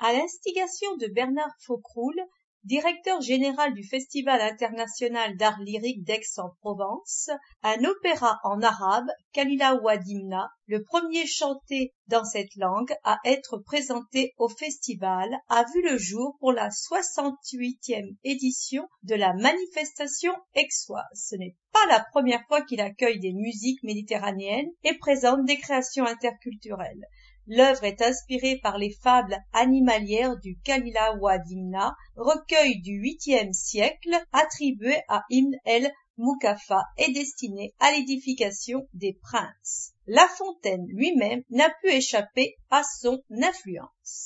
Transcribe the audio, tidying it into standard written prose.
À l'instigation de Bernard Faucroul, directeur général du Festival international d'art lyrique d'Aix-en-Provence, un opéra en arabe, Kalila Ouadimna, le premier chanté dans cette langue à être présenté au festival, a vu le jour pour la 68e édition de la manifestation aixoise. Ce n'est pas la première fois qu'il accueille des musiques méditerranéennes et présente des créations interculturelles. L'œuvre est inspirée par les fables animalières du Kalila Ouadimna, recueil du 8e siècle attribué à Ibn el-Mukaffa et destiné à l'édification des princes. La Fontaine lui-même n'a pu échapper à son influence.